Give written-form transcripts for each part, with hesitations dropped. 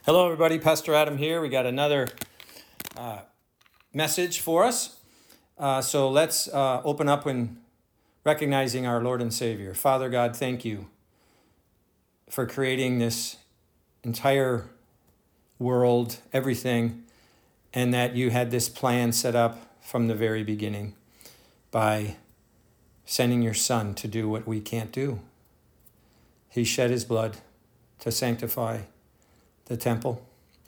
Hello, everybody. Pastor Adam here. We got another message for us. So let's open up in recognizing our Lord and Savior. Father God, thank you for creating this entire world, everything, and that you had this plan set up from the very beginning by sending your Son to do what we can't do. He shed his blood to sanctify the temple,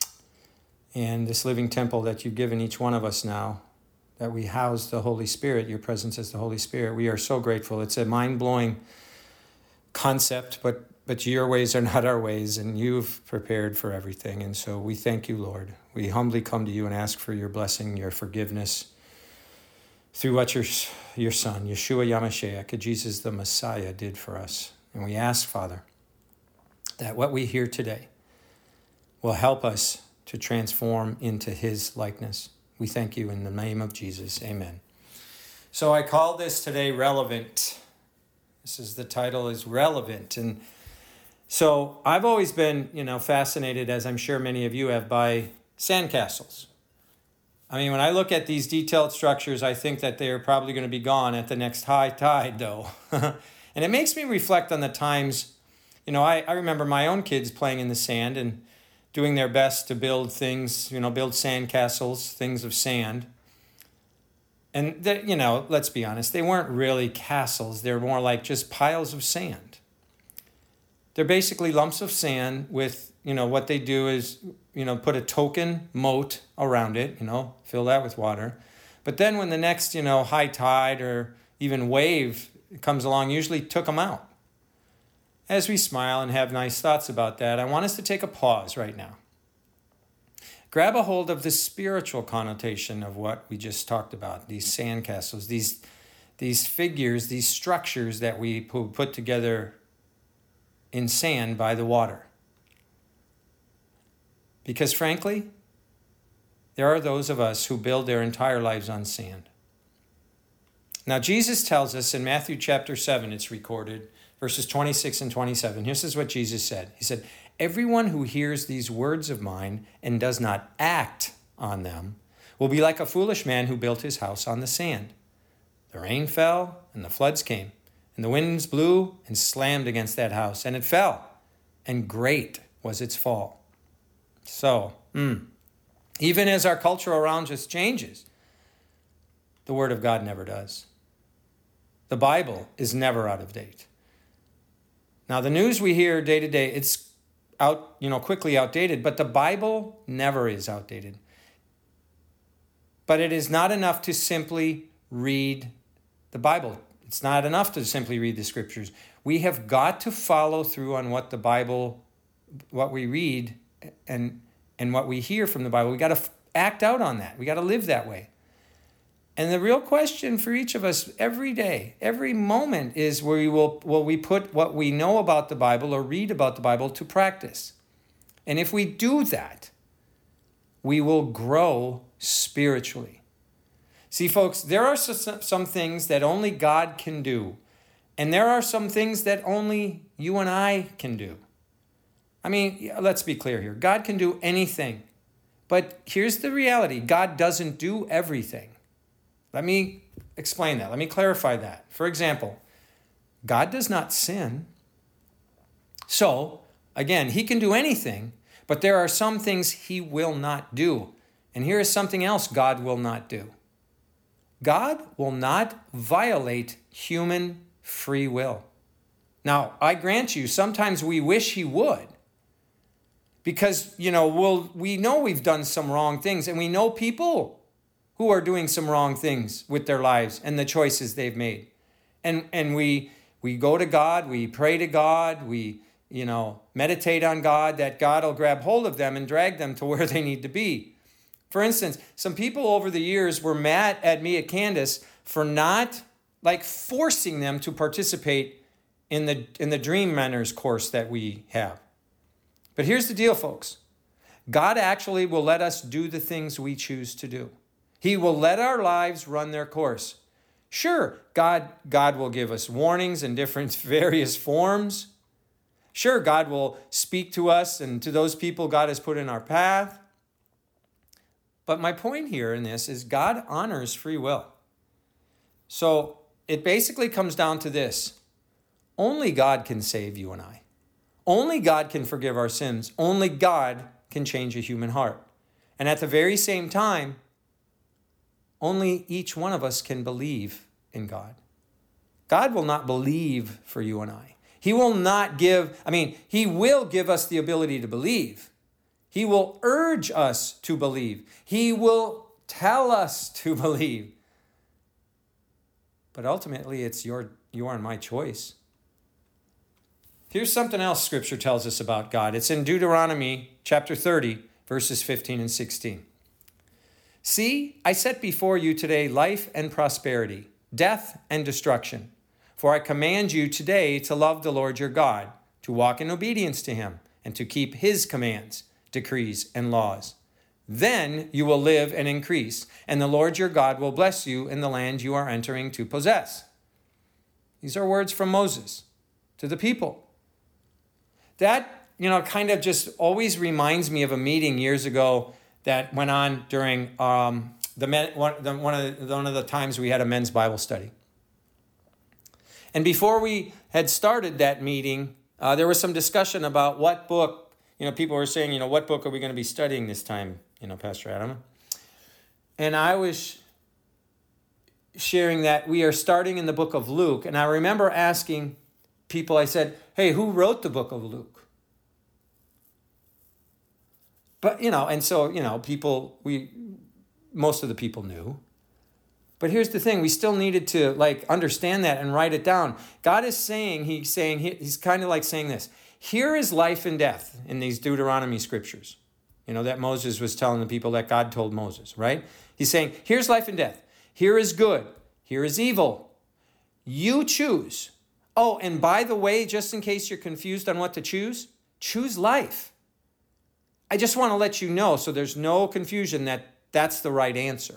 and this living temple that you've given each one of us now, that we house the Holy Spirit, your presence as the Holy Spirit. We are so grateful. It's a mind-blowing concept, but your ways are not our ways, and you've prepared for everything. And so we thank you, Lord. We humbly come to you and ask for your blessing, your forgiveness, through what your Son, Yeshua Yamashiach, Jesus the Messiah, did for us. And we ask, Father, that what we hear today will help us to transform into his likeness. We thank you in the name of Jesus. Amen. So I call this today Relevant. The title is Relevant. And so I've always been, fascinated, as I'm sure many of you have, by sandcastles. I mean, when I look at these detailed structures, I think that they are probably going to be gone at the next high tide, though. And it makes me reflect on the times, I remember my own kids playing in the sand and doing their best to build things, build sand castles, things of sand. And, let's be honest, they weren't really castles. They're more like just piles of sand. They're basically lumps of sand with, what they do is, put a token moat around it, fill that with water. But then when the next, high tide or even wave comes along, usually took them out. As we smile and have nice thoughts about that, I want us to take a pause right now. Grab a hold of the spiritual connotation of what we just talked about, these sandcastles, these figures, these structures that we put together in sand by the water. Because frankly, there are those of us who build their entire lives on sand. Now, Jesus tells us in Matthew chapter 7, it's recorded, verses 26 and 27. This is what Jesus said. He said, "Everyone who hears these words of mine and does not act on them will be like a foolish man who built his house on the sand. The rain fell and the floods came, and the winds blew and slammed against that house, and it fell, and great was its fall." So, even as our culture around us changes, the Word of God never does. The Bible is never out of date. Now, the news we hear day to day, it's quickly outdated, but the Bible never is outdated. But it is not enough to simply read the Bible. It's not enough to simply read the scriptures. We have got to follow through on what the Bible, what we read and what we hear from the Bible. We got to act out on that. We got to live that way. And the real question for each of us every day, every moment, is will we put what we know about the Bible or read about the Bible to practice? And if we do that, we will grow spiritually. See, folks, there are some things that only God can do. And there are some things that only you and I can do. I mean, let's be clear here. God can do anything. But here's the reality. God doesn't do everything. Let me explain that. Let me clarify that. For example, God does not sin. So, again, he can do anything, but there are some things he will not do. And here is something else God will not do. God will not violate human free will. Now, I grant you, sometimes we wish he would. Because, we know we've done some wrong things, and we know people who are doing some wrong things with their lives and the choices they've made. And we go to God, we pray to God, we, meditate on God, that God will grab hold of them and drag them to where they need to be. For instance, some people over the years were mad at me at Candace for not forcing them to participate in the Dream Mentors course that we have. But here's the deal, folks. God actually will let us do the things we choose to do. He will let our lives run their course. Sure, God will give us warnings in different various forms, Sure, God will speak to us and to those people God has put in our path. But my point here in this is God honors free will. So it basically comes down to this. Only God can save you and I. Only God can forgive our sins. Only God can change a human heart. And at the very same time, only each one of us can believe in God. God will not believe for you and I. He will not give, He will give us the ability to believe. He will urge us to believe. He will tell us to believe. But ultimately, it's your and my choice. Here's something else Scripture tells us about God. It's in Deuteronomy chapter 30, verses 15 and 16. See, I set before you today life and prosperity, death and destruction. For I command you today to love the Lord your God, to walk in obedience to him, and to keep his commands, decrees, and laws. Then you will live and increase, and the Lord your God will bless you in the land you are entering to possess. These are words from Moses to the people. That, kind of just always reminds me of a meeting years ago that went on during one of the times we had a men's Bible study. And before we had started that meeting, there was some discussion about what book, people were saying, what book are we going to be studying this time, Pastor Adam? And I was sharing that we are starting in the book of Luke. And I remember asking people, I said, hey, who wrote the book of Luke? But, and so, most of the people knew. But here's the thing, we still needed to understand that and write it down. God is saying, he's kind of like saying this, here is life and death in these Deuteronomy scriptures, that Moses was telling the people that God told Moses, right? He's saying, here's life and death. Here is good. Here is evil. You choose. Oh, and by the way, just in case you're confused on what to choose life. I just want to let you know so there's no confusion that that's the right answer.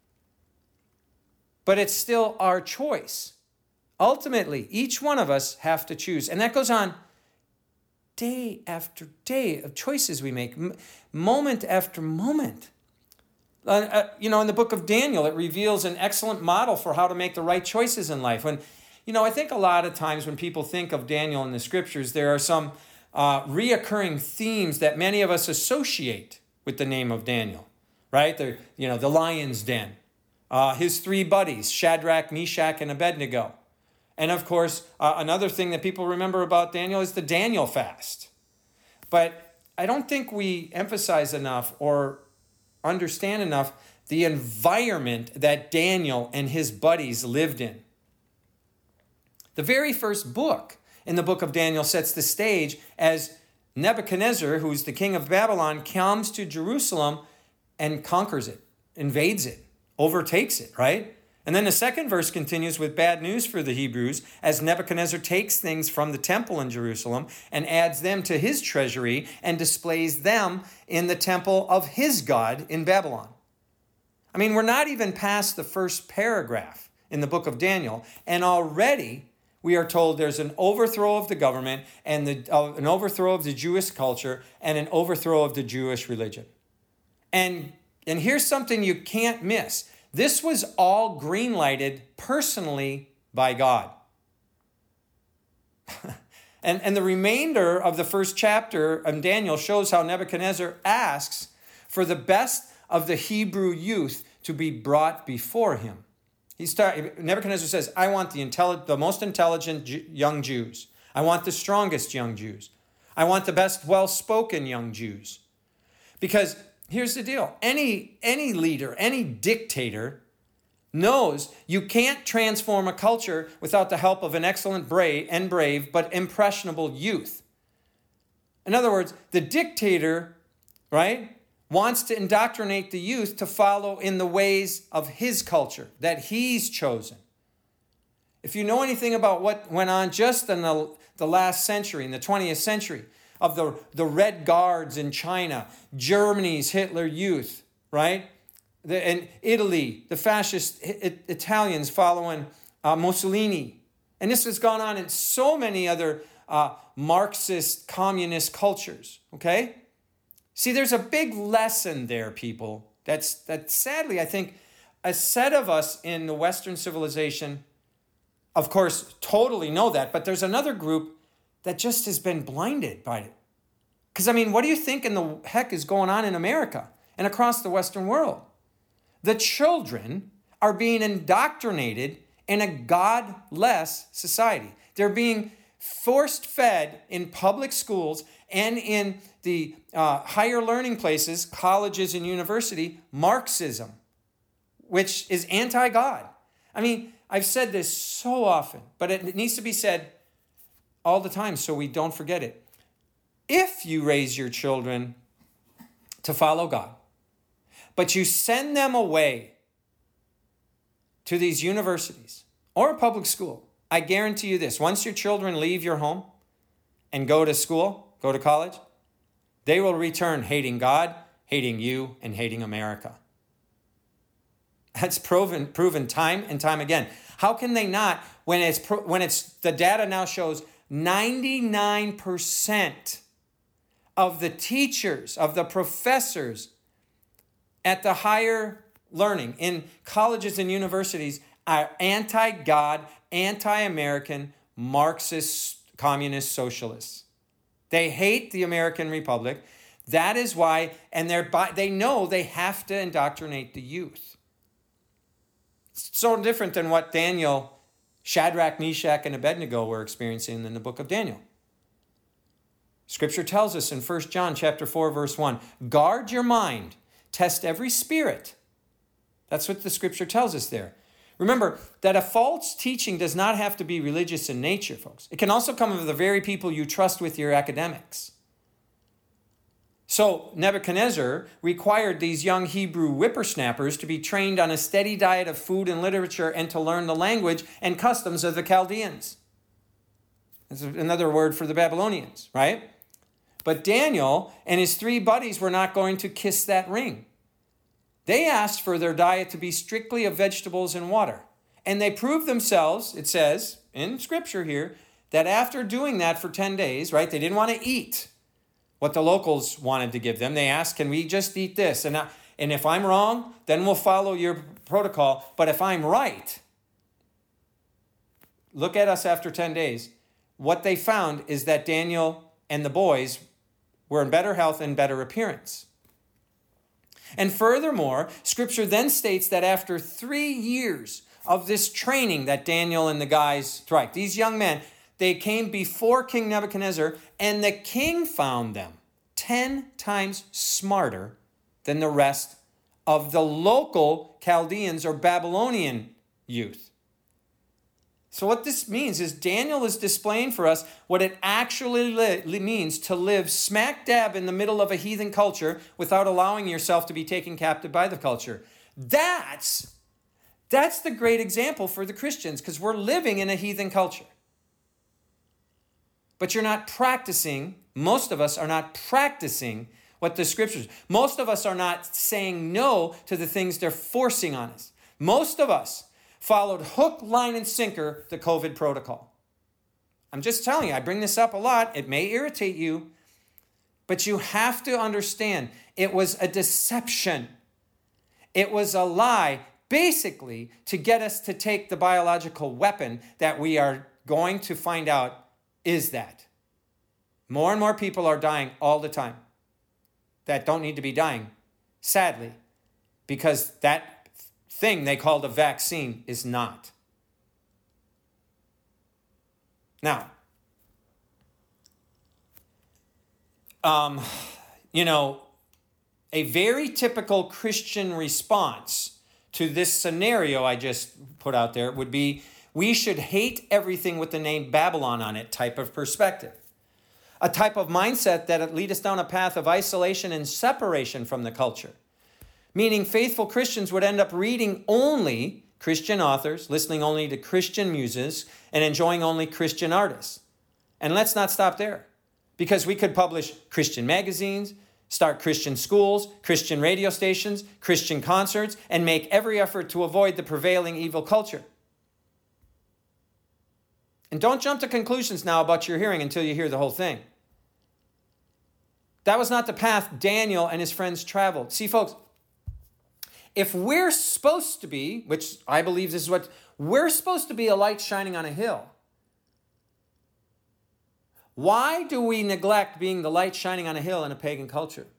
But it's still our choice. Ultimately, each one of us have to choose. And that goes on day after day of choices we make, moment after moment. In the book of Daniel, it reveals an excellent model for how to make the right choices in life. When, I think a lot of times when people think of Daniel in the scriptures, there are some reoccurring themes that many of us associate with the name of Daniel, right? The lion's den. His three buddies, Shadrach, Meshach, and Abednego. And of course, another thing that people remember about Daniel is the Daniel fast. But I don't think we emphasize enough or understand enough the environment that Daniel and his buddies lived in. The very first book in the book of Daniel sets the stage as Nebuchadnezzar, who's the king of Babylon, comes to Jerusalem and conquers it, invades it, overtakes it, right? And then the second verse continues with bad news for the Hebrews as Nebuchadnezzar takes things from the temple in Jerusalem and adds them to his treasury and displays them in the temple of his God in Babylon. We're not even past the first paragraph in the book of Daniel, and already we are told there's an overthrow of the government and an overthrow of the Jewish culture and an overthrow of the Jewish religion. And here's something you can't miss. This was all green-lighted personally by God. and the remainder of the first chapter of Daniel shows how Nebuchadnezzar asks for the best of the Hebrew youth to be brought before him. Nebuchadnezzar says, I want the most intelligent young Jews. I want the strongest young Jews. I want the best well-spoken young Jews. Because here's the deal. Any leader, any dictator knows you can't transform a culture without the help of an excellent brave but impressionable youth. In other words, the dictator, right, wants to indoctrinate the youth to follow in the ways of his culture that he's chosen. If you know anything about what went on just in the last century, in the 20th century, of the Red Guards in China, Germany's Hitler Youth, right? In Italy, the fascist Italians following Mussolini. And this has gone on in so many other Marxist communist cultures, okay? See, there's a big lesson there, people. That sadly, I think, a set of us in the Western civilization, of course, totally know that, but there's another group that just has been blinded by it. Because, I mean, what do you think in the heck is going on in America and across the Western world? The children are being indoctrinated in a godless society. They're being forced fed in public schools and in the higher learning places, colleges and university, Marxism, which is anti-God. I mean, I've said this so often, but it needs to be said all the time so we don't forget it. If you raise your children to follow God, but you send them away to these universities or a public school, I guarantee you this, once your children leave your home and go to school, go to college, they will return hating God, hating you, and hating America. That's proven time and time again. How can they not when it's the data now shows 99% of the teachers, of the professors at the higher learning in colleges and universities are anti-God, anti-American, Marxist, communist, socialists. They hate the American Republic. That is why, and they know they have to indoctrinate the youth. It's so different than what Daniel, Shadrach, Meshach, and Abednego were experiencing in the book of Daniel. Scripture tells us in 1 John chapter 4, verse 1, guard your mind, test every spirit. That's what the scripture tells us there. Remember that a false teaching does not have to be religious in nature, folks. It can also come from the very people you trust with your academics. So Nebuchadnezzar required these young Hebrew whippersnappers to be trained on a steady diet of food and literature and to learn the language and customs of the Chaldeans. That's another word for the Babylonians, right? But Daniel and his three buddies were not going to kiss that ring. They asked for their diet to be strictly of vegetables and water. And they proved themselves, it says in scripture here, that after doing that for 10 days, right, they didn't want to eat what the locals wanted to give them. They asked, can we just eat this? And if I'm wrong, then we'll follow your protocol. But if I'm right, look at us after 10 days. What they found is that Daniel and the boys were in better health and better appearance. And furthermore, Scripture then states that after 3 years of this training that Daniel and the guys, right, these young men, they came before King Nebuchadnezzar, and the king found them 10 times smarter than the rest of the local Chaldeans or Babylonian youth. So what this means is Daniel is displaying for us what it actually means to live smack dab in the middle of a heathen culture without allowing yourself to be taken captive by the culture. That's the great example for the Christians, because we're living in a heathen culture. But you're not practicing, most of us are not practicing what the scriptures, most of us are not saying no to the things they're forcing on us. Most of us followed hook, line, and sinker the COVID protocol. I'm just telling you, I bring this up a lot. It may irritate you, but you have to understand it was a deception. It was a lie, basically, to get us to take the biological weapon that we are going to find out is that. More and more people are dying all the time that don't need to be dying, sadly, because that thing they called a vaccine is not. Now, a very typical Christian response to this scenario I just put out there would be, we should hate everything with the name Babylon on it type of perspective. A type of mindset that would lead us down a path of isolation and separation from the culture. Meaning faithful Christians would end up reading only Christian authors, listening only to Christian muses, and enjoying only Christian artists. And let's not stop there, because we could publish Christian magazines, start Christian schools, Christian radio stations, Christian concerts, and make every effort to avoid the prevailing evil culture. And don't jump to conclusions now about your hearing until you hear the whole thing. That was not the path Daniel and his friends traveled. See, folks, if we're supposed to be, which I believe this is what, we're supposed to be a light shining on a hill. Why do we neglect being the light shining on a hill in a pagan culture?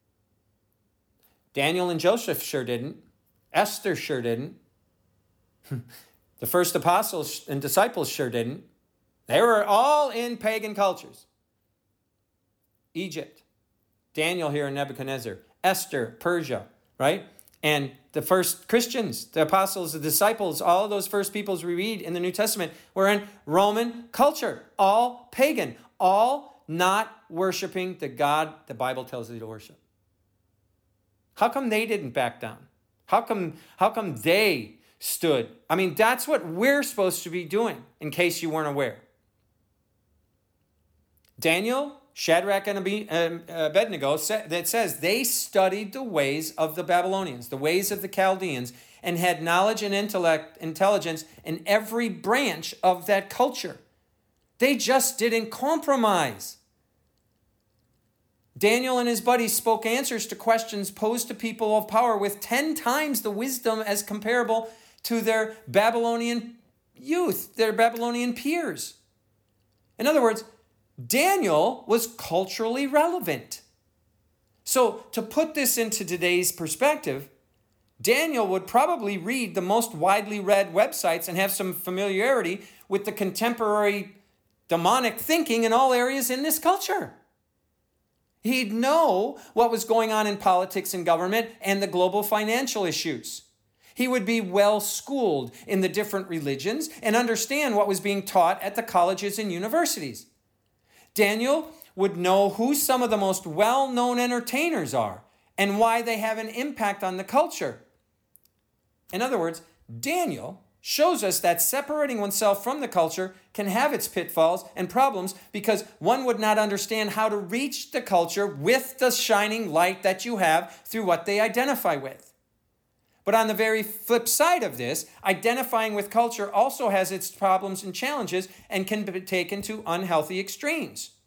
Daniel and Joseph sure didn't. Esther sure didn't. The first apostles and disciples sure didn't. They were all in pagan cultures. Egypt. Daniel here in Nebuchadnezzar. Esther, Persia, right? And the first Christians, the apostles, the disciples, all of those first peoples we read in the New Testament were in Roman culture. All pagan. All not worshiping the God the Bible tells you to worship. How come they didn't back down? How come they stood? I mean, that's what we're supposed to be doing, in case you weren't aware. Daniel, Shadrach, and Abednego, that says they studied the ways of the Babylonians, the ways of the Chaldeans, and had knowledge and intelligence in every branch of that culture. They just didn't compromise. Daniel and his buddies spoke answers to questions posed to people of power with 10 times the wisdom as comparable to their Babylonian youth, their Babylonian peers. In other words, Daniel was culturally relevant. So to put this into today's perspective, Daniel would probably read the most widely read websites and have some familiarity with the contemporary demonic thinking in all areas in this culture. He'd know what was going on in politics and government and the global financial issues. He would be well schooled in the different religions and understand what was being taught at the colleges and universities. Daniel would know who some of the most well-known entertainers are and why they have an impact on the culture. In other words, Daniel shows us that separating oneself from the culture can have its pitfalls and problems because one would not understand how to reach the culture with the shining light that you have through what they identify with. But on the very flip side of this, identifying with culture also has its problems and challenges and can be taken to unhealthy extremes,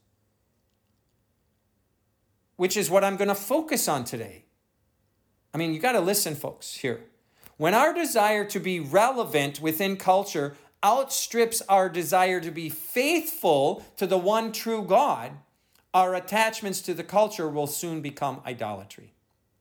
which is what I'm going to focus on today. I mean, you got to listen, folks, here. When our desire to be relevant within culture outstrips our desire to be faithful to the one true God, our attachments to the culture will soon become idolatry.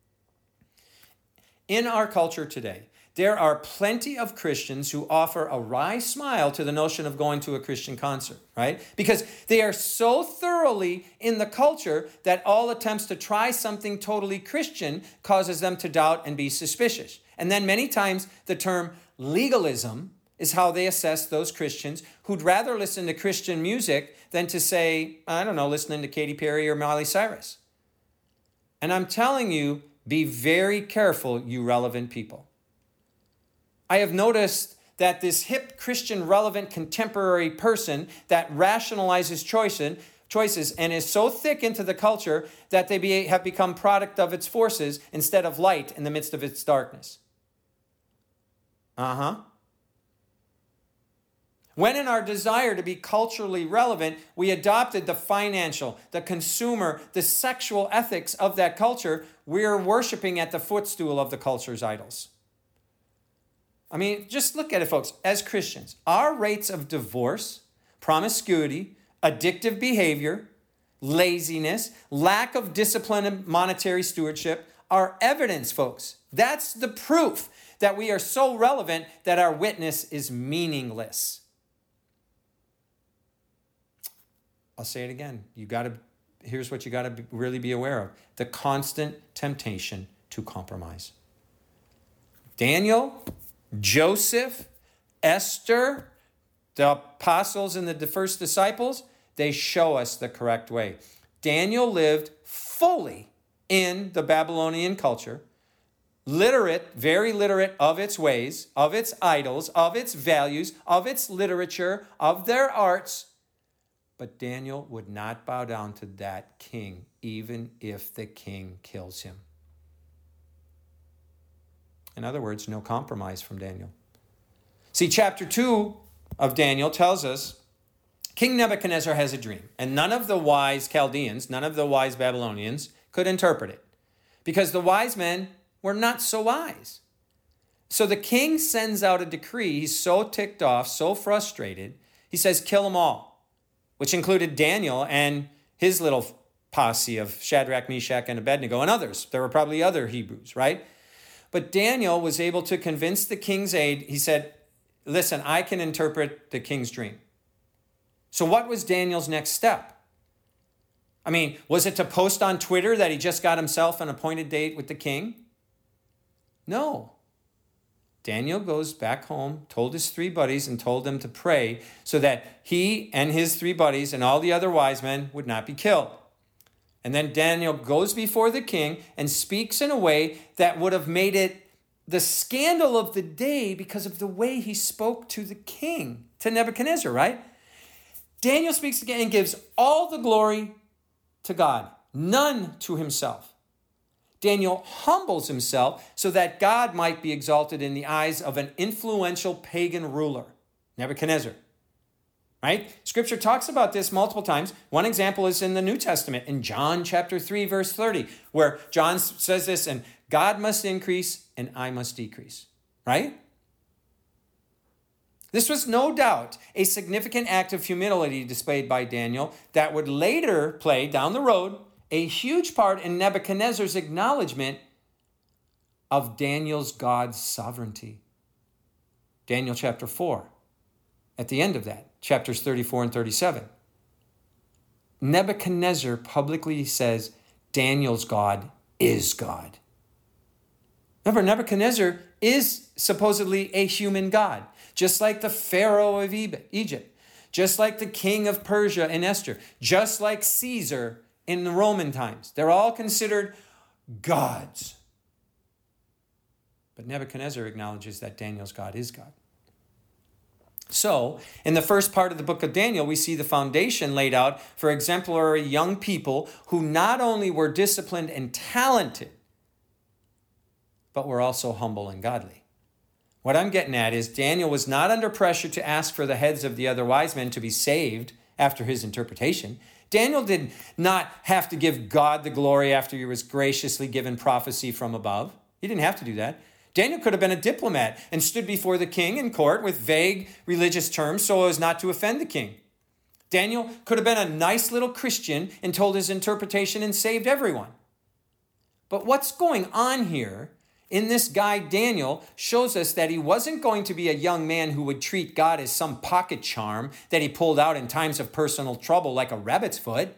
In our culture today, there are plenty of Christians who offer a wry smile to the notion of going to a Christian concert, right? Because they are so thoroughly in the culture that all attempts to try something totally Christian causes them to doubt and be suspicious. And then many times the term legalism is how they assess those Christians who'd rather listen to Christian music than to say, I don't know, listening to Katy Perry or Miley Cyrus. And I'm telling you, be very careful, you relevant people. I have noticed that this hip Christian relevant contemporary person that rationalizes choices and is so thick into the culture that they have become product of its forces instead of light in the midst of its darkness. When in our desire to be culturally relevant, we adopted the financial, the consumer, the sexual ethics of that culture, we're worshiping at the footstool of the culture's idols. I mean, just look at it, folks. As Christians, our rates of divorce, promiscuity, addictive behavior, laziness, lack of discipline and monetary stewardship are evidence, folks. That's the proof that we are so relevant that our witness is meaningless. I'll say it again. Here's what you got to really be aware of. The constant temptation to compromise. Daniel, Joseph, Esther, the apostles and the first disciples, they show us the correct way. Daniel lived fully in the Babylonian culture, literate, very literate of its ways, of its idols, of its values, of its literature, of their arts. But Daniel would not bow down to that king, even if the king kills him. In other words, no compromise from Daniel. See, chapter 2 of Daniel tells us King Nebuchadnezzar has a dream, and none of the wise Chaldeans, none of the wise Babylonians could interpret it because the wise men were not so wise. So the king sends out a decree. He's so ticked off, so frustrated. He says, kill them all, which included Daniel and his little posse of Shadrach, Meshach, and Abednego, and others. There were probably other Hebrews, right? But Daniel was able to convince the king's aide. He said, listen, I can interpret the king's dream. So what was Daniel's next step? I mean, was it to post on Twitter that he just got himself an appointed date with the king? No. Daniel goes back home, told his 3 buddies, and told them to pray so that he and his 3 buddies and all the other wise men would not be killed. And then Daniel goes before the king and speaks in a way that would have made it the scandal of the day because of the way he spoke to the king, to Nebuchadnezzar, right? Daniel speaks again and gives all the glory to God, none to himself. Daniel humbles himself so that God might be exalted in the eyes of an influential pagan ruler, Nebuchadnezzar. Right? Scripture talks about this multiple times. One example is in the New Testament, in John chapter 3, verse 30, where John says this, and God must increase and I must decrease. Right? This was no doubt a significant act of humility displayed by Daniel that would later play down the road a huge part in Nebuchadnezzar's acknowledgement of Daniel's God's sovereignty. Daniel chapter 4, at the end of that, chapters 34 and 37. Nebuchadnezzar publicly says Daniel's God is God. Remember, Nebuchadnezzar is supposedly a human god, just like the Pharaoh of Egypt, just like the king of Persia in Esther, just like Caesar in the Roman times. They're all considered gods. But Nebuchadnezzar acknowledges that Daniel's God is God. So, in the first part of the book of Daniel, we see the foundation laid out for exemplary young people who not only were disciplined and talented, but were also humble and godly. What I'm getting at is Daniel was not under pressure to ask for the heads of the other wise men to be saved after his interpretation. Daniel did not have to give God the glory after he was graciously given prophecy from above. He didn't have to do that. Daniel could have been a diplomat and stood before the king in court with vague religious terms so as not to offend the king. Daniel could have been a nice little Christian and told his interpretation and saved everyone. But what's going on here in this guy Daniel shows us that he wasn't going to be a young man who would treat God as some pocket charm that he pulled out in times of personal trouble like a rabbit's foot.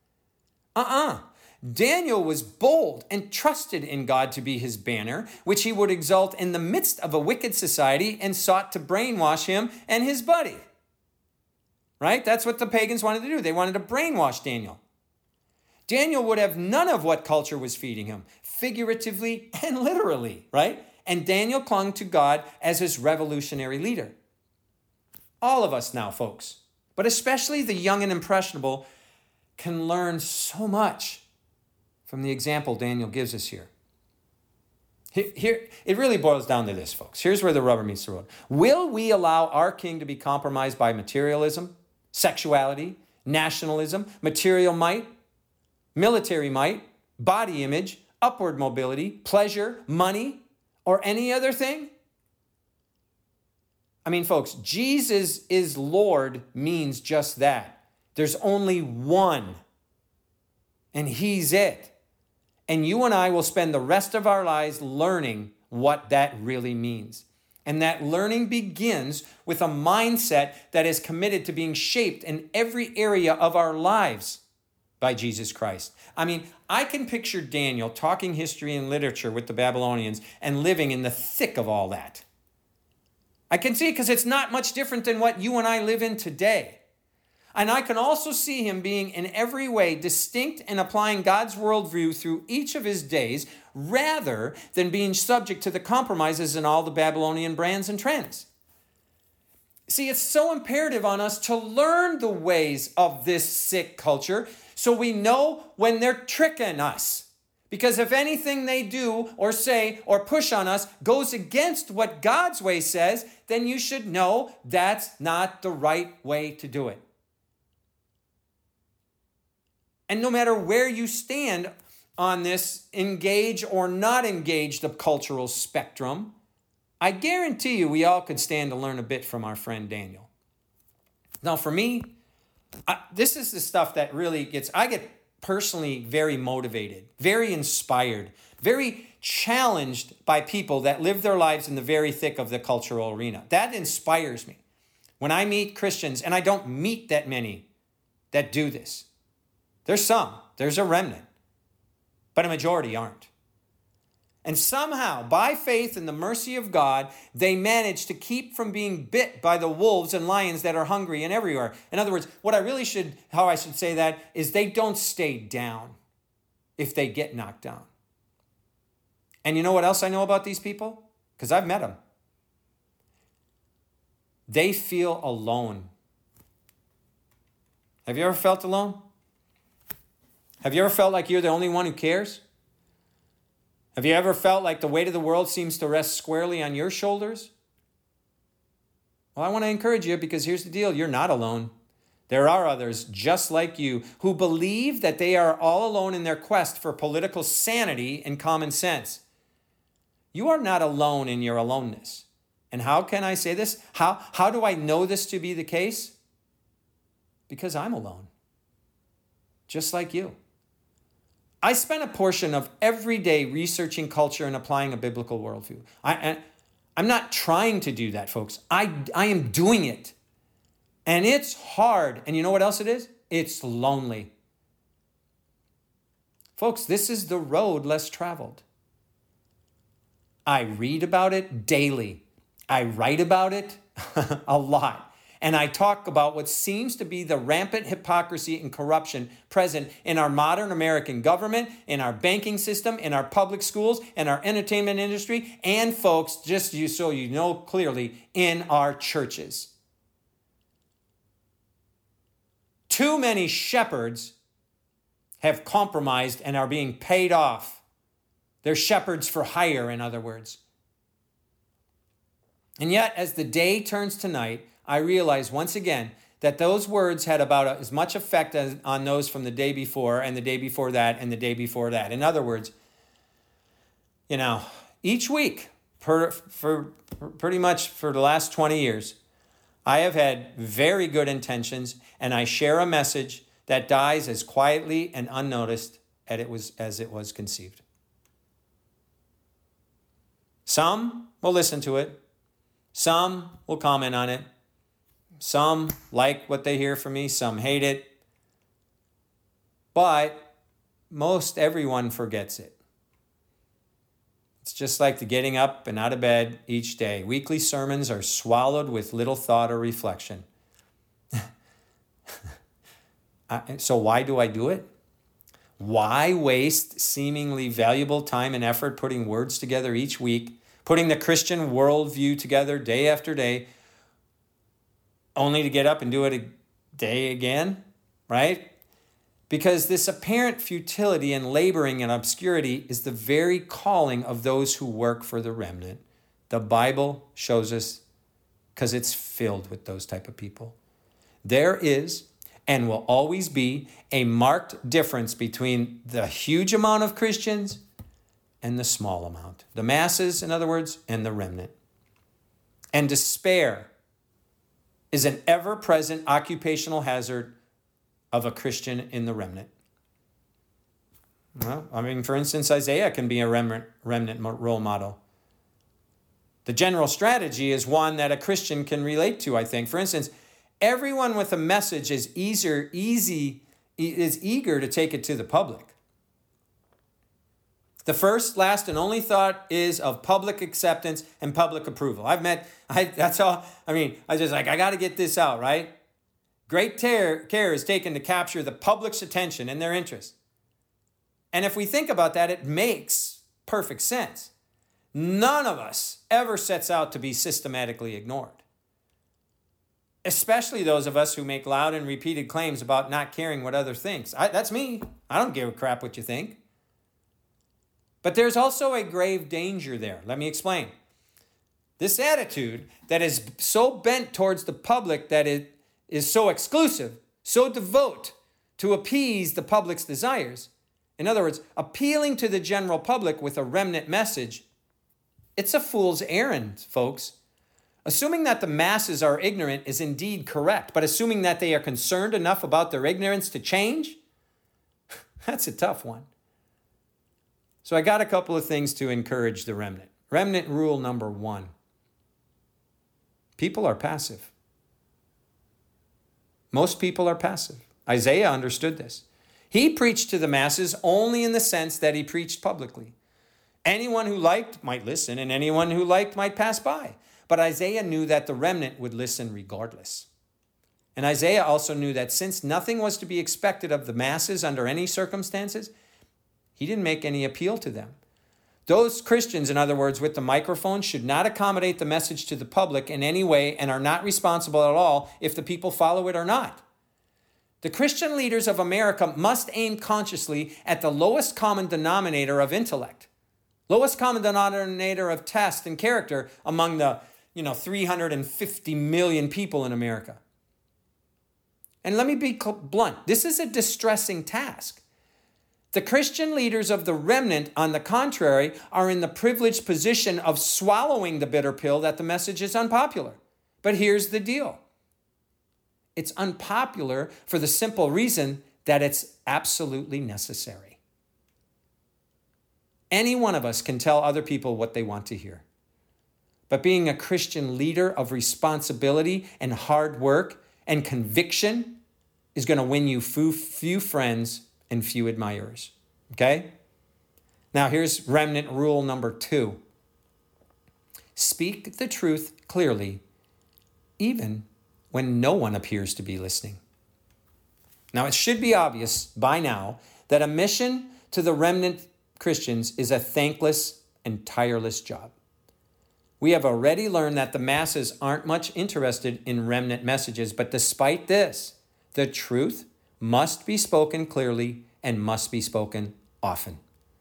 Daniel was bold and trusted in God to be his banner, which he would exalt in the midst of a wicked society and sought to brainwash him and his buddy. Right? That's what the pagans wanted to do. They wanted to brainwash Daniel. Daniel would have none of what culture was feeding him, figuratively and literally, right? And Daniel clung to God as his revolutionary leader. All of us now, folks, but especially the young and impressionable, can learn so much from the example Daniel gives us here. Here, it really boils down to this, folks. Here's where the rubber meets the road. Will we allow our king to be compromised by materialism, sexuality, nationalism, material might, military might, body image, upward mobility, pleasure, money, or any other thing? I mean, folks, Jesus is Lord means just that. There's only one, and he's it. And you and I will spend the rest of our lives learning what that really means. And that learning begins with a mindset that is committed to being shaped in every area of our lives by Jesus Christ. I mean, I can picture Daniel talking history and literature with the Babylonians and living in the thick of all that. I can see it because it's not much different than what you and I live in today. And I can also see him being in every way distinct and applying God's worldview through each of his days rather than being subject to the compromises in all the Babylonian brands and trends. See, it's so imperative on us to learn the ways of this sick culture so we know when they're tricking us. Because if anything they do or say or push on us goes against what God's way says, then you should know that's not the right way to do it. And no matter where you stand on this engage or not engage the cultural spectrum, I guarantee you we all could stand to learn a bit from our friend Daniel. Now, for me, this is the stuff that really I get personally very motivated, very inspired, very challenged by people that live their lives in the very thick of the cultural arena. That inspires me. When I meet Christians, and I don't meet that many that do this. There's a remnant, but a majority aren't. And somehow, by faith and the mercy of God, they manage to keep from being bit by the wolves and lions that are hungry and everywhere. In other words, how I should say that is they don't stay down if they get knocked down. And you know what else I know about these people? Because I've met them. They feel alone. Have you ever felt alone? Have you ever felt like you're the only one who cares? Have you ever felt like the weight of the world seems to rest squarely on your shoulders? Well, I want to encourage you because here's the deal. You're not alone. There are others just like you who believe that they are all alone in their quest for political sanity and common sense. You are not alone in your aloneness. And how can I say this? How do I know this to be the case? Because I'm alone. Just like you. I spent a portion of every day researching culture and applying a biblical worldview. I'm not trying to do that, folks. I am doing it. And it's hard. And you know what else it is? It's lonely. Folks, this is the road less traveled. I read about it daily. I write about it a lot. And I talk about what seems to be the rampant hypocrisy and corruption present in our modern American government, in our banking system, in our public schools, in our entertainment industry, and folks, so you know clearly, in our churches. Too many shepherds have compromised and are being paid off. They're shepherds for hire, in other words. And yet, as the day turns to night, I realize once again that those words had about as much effect on those from the day before and the day before that and the day before that. In other words, each week for pretty much for the last 20 years, I have had very good intentions and I share a message that dies as quietly and unnoticed as it was conceived. Some will listen to it. Some will comment on it. Some like what they hear from me. Some hate it. But most everyone forgets it. It's just like the getting up and out of bed each day. Weekly sermons are swallowed with little thought or reflection. So why do I do it? Why waste seemingly valuable time and effort putting words together each week, putting the Christian worldview together day after day, only to get up and do it a day again, right? Because this apparent futility and laboring in obscurity is the very calling of those who work for the remnant. The Bible shows us, because it's filled with those type of people. There is and will always be a marked difference between the huge amount of Christians and the small amount. The masses, in other words, and the remnant. And despair is an ever-present occupational hazard of a Christian in the remnant. Well, for instance, Isaiah can be a remnant role model. The general strategy is one that a Christian can relate to, I think. For instance, everyone with a message is eager to take it to the public. The first, last, and only thought is of public acceptance and public approval. I got to get this out, right? Great care is taken to capture the public's attention and their interest. And if we think about that, it makes perfect sense. None of us ever sets out to be systematically ignored. Especially those of us who make loud and repeated claims about not caring what others think. That's me. I don't give a crap what you think. But there's also a grave danger there. Let me explain. This attitude that is so bent towards the public that it is so exclusive, so devout to appease the public's desires. In other words, appealing to the general public with a remnant message, it's a fool's errand, folks. Assuming that the masses are ignorant is indeed correct, but assuming that they are concerned enough about their ignorance to change, that's a tough one. So I got a couple of things to encourage the remnant. Remnant rule number 1. People are passive. Most people are passive. Isaiah understood this. He preached to the masses only in the sense that he preached publicly. Anyone who liked might listen, and anyone who liked might pass by. But Isaiah knew that the remnant would listen regardless. And Isaiah also knew that since nothing was to be expected of the masses under any circumstances, he didn't make any appeal to them. Those Christians, in other words, with the microphone, should not accommodate the message to the public in any way and are not responsible at all if the people follow it or not. The Christian leaders of America must aim consciously at the lowest common denominator of intellect, lowest common denominator of taste and character among the 350 million people in America. And let me be blunt. This is a distressing task. The Christian leaders of the remnant, on the contrary, are in the privileged position of swallowing the bitter pill that the message is unpopular. But here's the deal. It's unpopular for the simple reason that it's absolutely necessary. Any one of us can tell other people what they want to hear. But being a Christian leader of responsibility and hard work and conviction is going to win you few friends and few admirers. Okay? Now here's remnant rule number 2. Speak the truth clearly, even when no one appears to be listening. Now it should be obvious by now that a mission to the remnant Christians is a thankless and tireless job. We have already learned that the masses aren't much interested in remnant messages, but despite this, the truth must be spoken clearly and must be spoken often.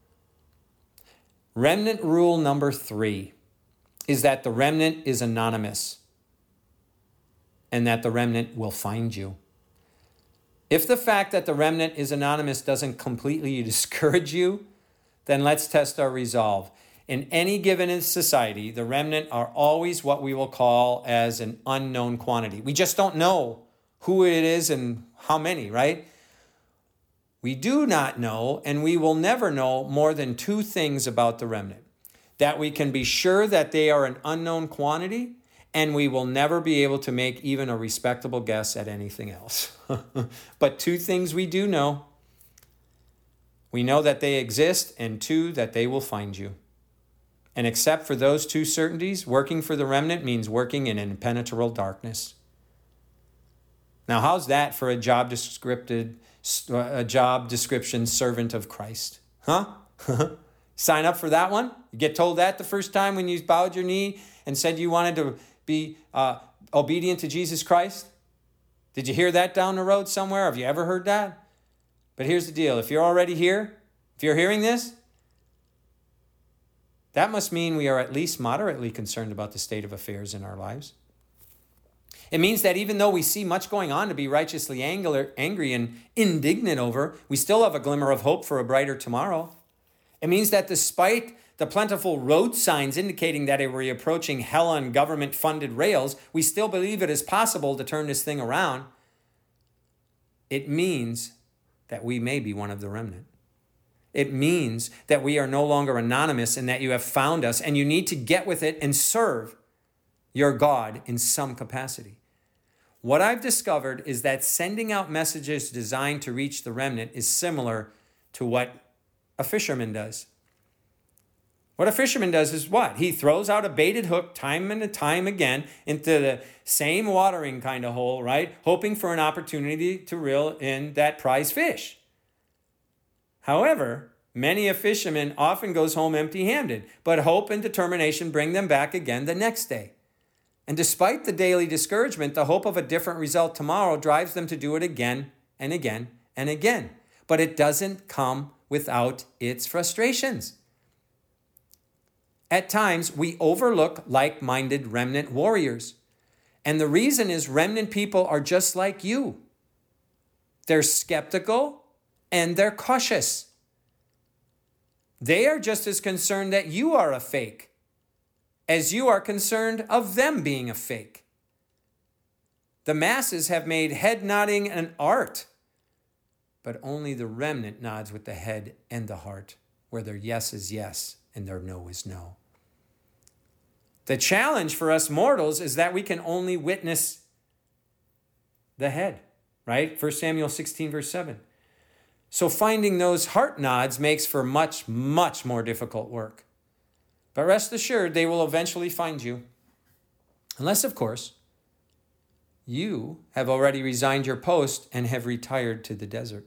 Remnant rule number 3 is that the remnant is anonymous and that the remnant will find you. If the fact that the remnant is anonymous doesn't completely discourage you, then let's test our resolve. In any given society, the remnant are always what we will call as an unknown quantity. We just don't know who it is and how many, right? We do not know, and we will never know more than 2 things about the remnant. That we can be sure that they are an unknown quantity, and we will never be able to make even a respectable guess at anything else. But 2 things we do know. We know that they exist, and 2, that they will find you. And except for those 2 certainties, working for the remnant means working in impenetrable darkness. Now, how's that for a job description servant of Christ? Huh? Sign up for that one? You get told that the first time when you bowed your knee and said you wanted to be obedient to Jesus Christ? Did you hear that down the road somewhere? Have you ever heard that? But here's the deal. If you're already here, if you're hearing this, that must mean we are at least moderately concerned about the state of affairs in our lives. It means that even though we see much going on to be righteously angry and indignant over, we still have a glimmer of hope for a brighter tomorrow. It means that despite the plentiful road signs indicating that we're approaching hell on government-funded rails, we still believe it is possible to turn this thing around. It means that we may be one of the remnant. It means that we are no longer anonymous and that you have found us and you need to get with it and serve your God in some capacity. What I've discovered is that sending out messages designed to reach the remnant is similar to what a fisherman does. What a fisherman does is what? He throws out a baited hook time and time again into the same watering kind of hole, right? Hoping for an opportunity to reel in that prize fish. However, many a fisherman often goes home empty-handed, but hope and determination bring them back again the next day. And despite the daily discouragement, the hope of a different result tomorrow drives them to do it again and again and again. But it doesn't come without its frustrations. At times, we overlook like-minded remnant warriors. And the reason is remnant people are just like you. They're skeptical and they're cautious. They are just as concerned that you are a fake as you are concerned of them being a fake. The masses have made head nodding an art, but only the remnant nods with the head and the heart, where their yes is yes and their no is no. The challenge for us mortals is that we can only witness the head, right? 1 Samuel 16, verse 7. So finding those heart nods makes for much, much more difficult work. But rest assured, they will eventually find you. Unless, of course, you have already resigned your post and have retired to the desert.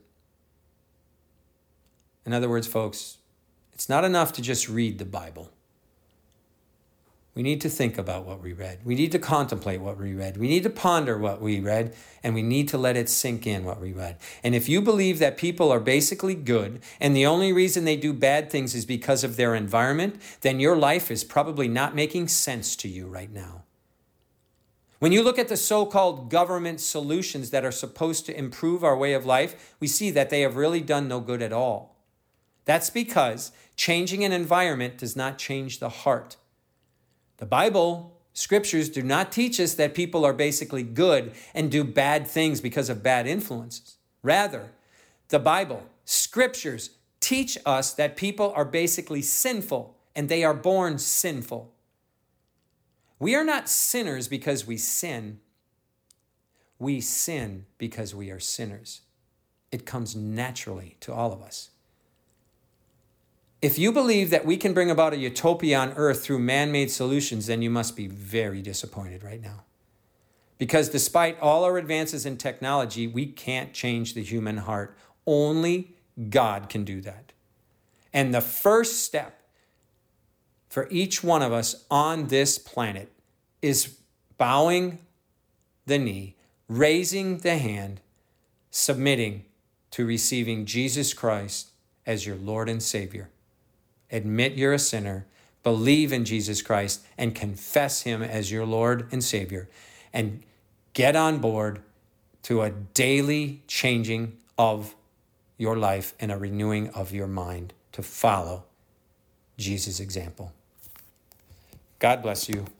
In other words, folks, it's not enough to just read the Bible. We need to think about what we read. We need to contemplate what we read. We need to ponder what we read, and we need to let it sink in what we read. And if you believe that people are basically good, and the only reason they do bad things is because of their environment, then your life is probably not making sense to you right now. When you look at the so-called government solutions that are supposed to improve our way of life, we see that they have really done no good at all. That's because changing an environment does not change the heart. The Bible, scriptures do not teach us that people are basically good and do bad things because of bad influences. Rather, the Bible, scriptures teach us that people are basically sinful and they are born sinful. We are not sinners because we sin. We sin because we are sinners. It comes naturally to all of us. If you believe that we can bring about a utopia on earth through man-made solutions, then you must be very disappointed right now. Because despite all our advances in technology, we can't change the human heart. Only God can do that. And the first step for each one of us on this planet is bowing the knee, raising the hand, submitting to receiving Jesus Christ as your Lord and Savior. Admit you're a sinner, believe in Jesus Christ, and confess him as your Lord and Savior, and get on board to a daily changing of your life and a renewing of your mind to follow Jesus' example. God bless you.